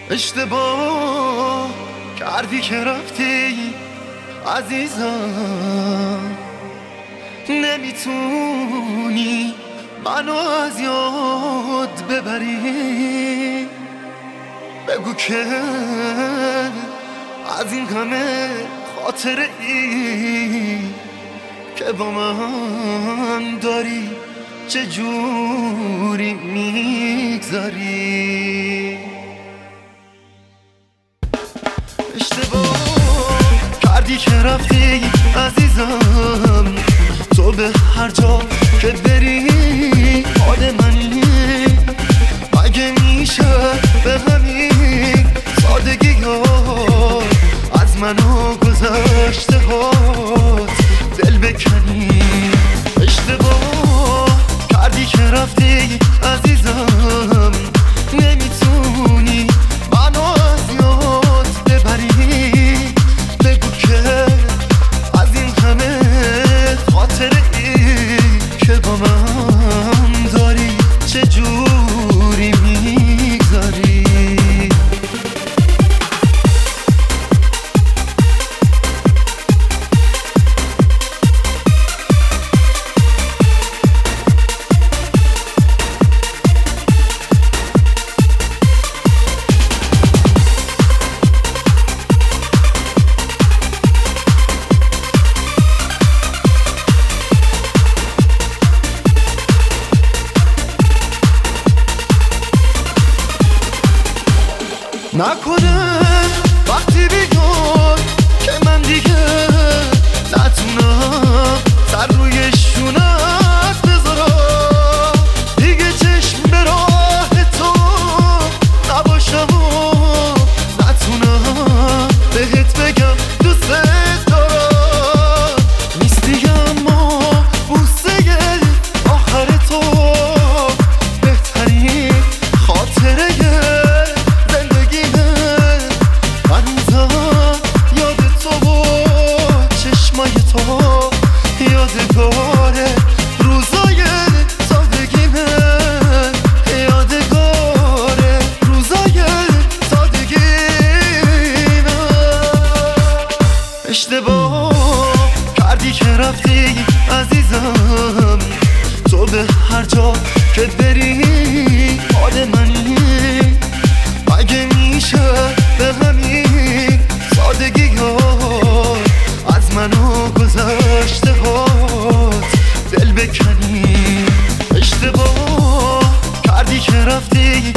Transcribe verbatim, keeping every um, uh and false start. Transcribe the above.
اشتباه کردی که رفتی عزیزم، نمیتونی منو از یاد ببری. بگو که از این همه خاطره ای که با من داری چجوری میگذاری. اشتباه کردی که رفتی عزیزم، تو به هر جا که بری آدمانی. مگه میشه به همین سادگی ها از من و گذشته هات دل بکنی؟ اشتباه کردی که رفتی عزیزم، نمیتونی منو از یاد ببری. بگو که از این همه خاطره ای که با من داری چجوری میگذاری. نکنه وقتی بیای که من دیگه نتونم سر روی شونت بذارم. دیگه چشم به راه تو نباشم و نتونم بهت بگم دوست دارم. نیستی اما بوسه آخر تو بهترین خاطره یادگاره. روزای سادگیمه یادگاره، روزای سادگیمه. اشتباه کردی که رفتی عزیزم، تو به هر جا که بری آدمانی. مگه میشه به همین سادگی ها از منو گذشته هات دل بکنی؟ اشتباه کردی که رفتی